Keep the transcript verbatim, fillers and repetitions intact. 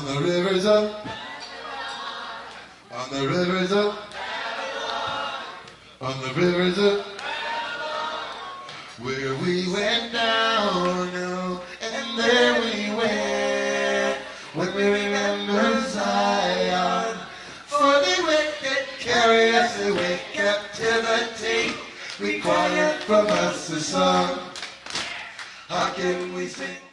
the rivers of, on the rivers of, on the rivers of, where we went down, oh, and there we went, when we remember Zion. For the wicked carry us away captivity, required from us a song. How can we sing?